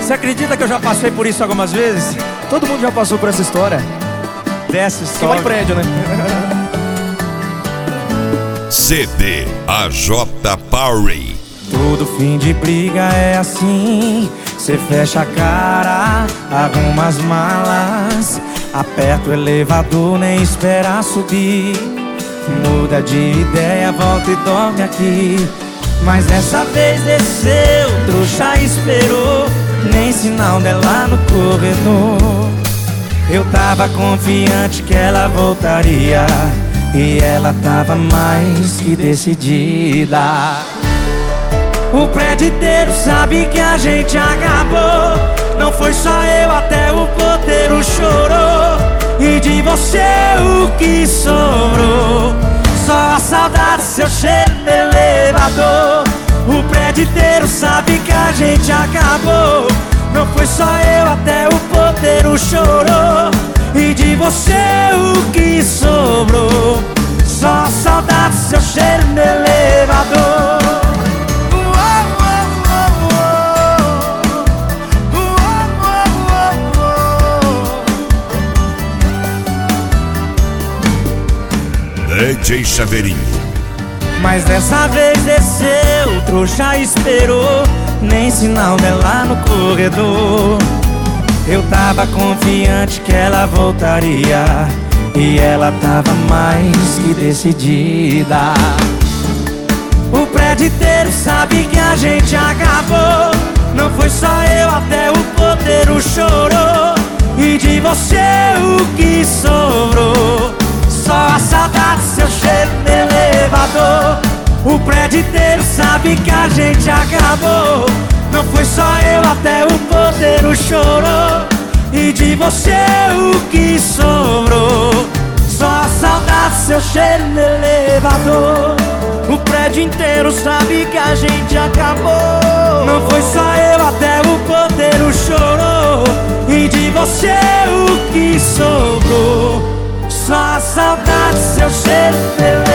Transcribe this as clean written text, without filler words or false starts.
Você acredita que eu já passei por isso algumas vezes? Todo mundo já passou por essa história. Desce Só só. em prédio, né? CD AJ Power. Todo fim de briga é assim. Cê fecha a cara, arruma as malas, aperta o elevador, nem espera subir. Muda de ideia, volta e dorme aqui. Mas dessa vez desceu, trouxa esperou, nem sinal dela no corredor. Eu tava confiante que ela voltaria, e ela tava mais que decidida. O prédio inteiro sabe que a gente acabou. Não foi só eu, até o porteiro chorou. E de você o que sobrou? Só a saudade, seu cheiro no elevador. O prédio inteiro sabe que a gente acabou. Não foi só eu, até o porteiro chorou. E de você o que sobrou? Só a saudade, seu cheiro no elevador. DJ Chaveirinho. Mas dessa vez desceu, o trouxa esperou, nem sinal dela no corredor. Eu tava confiante que ela voltaria, e ela tava mais que decidida. O prédio inteiro sabe que a gente acabou. Não foi só eu, até o porteiro chorou. E de você o que sobrou? Só a saudade, seu cheiro no elevador. O prédio inteiro sabe que a gente acabou. Não foi só eu, até o porteiro chorou. E de você o que sobrou? Só a saudade, seu cheiro no elevador. O prédio inteiro sabe que a gente acabou. Não foi só eu, até o porteiro chorou. E de você o que sobrou? Só a saudade, seu cheiro